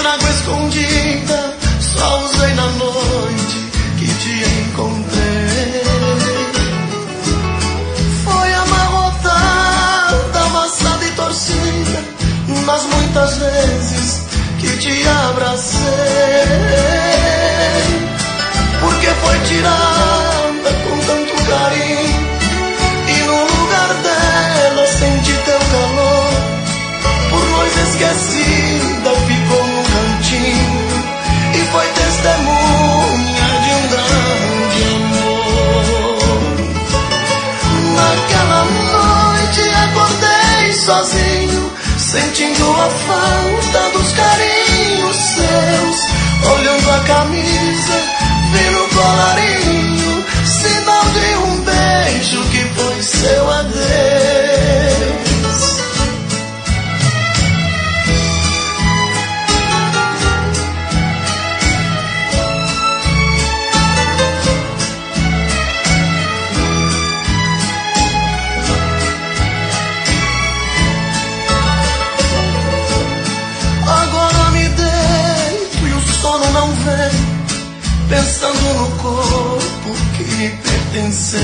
água escondida, só usei na noite que te encontrei. Foi amarrotada, amassada e torcida, mas muitas vezes que te abracei. Porque foi tirada com tanto carinho, e no lugar dela senti teu calor. Por nós esquecida ficou no cantinho, e foi testemunha de um grande amor. Naquela noite acordei sozinho, sentindo a falta dos carinhos seus. Olhando a camisa, vi no colarinho sinal de um beijo que foi seu adeus. Pensando no corpo que me pertenceu,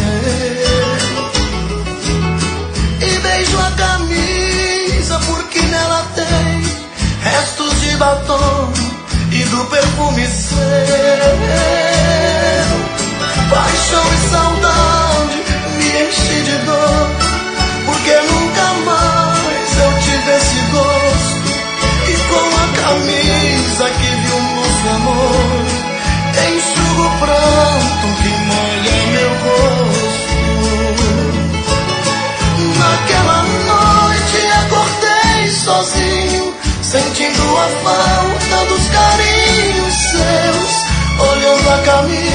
e beijo a camisa porque nela tem restos de batom e do perfume seu. Paixão e saudade me enche de dor, porque nunca mais eu tive esse gosto. E com a camisa que viu um novo amor, enxugo o pranto que molha meu rosto. Naquela noite acordei sozinho, sentindo a falta dos carinhos seus. Olhando a camisa,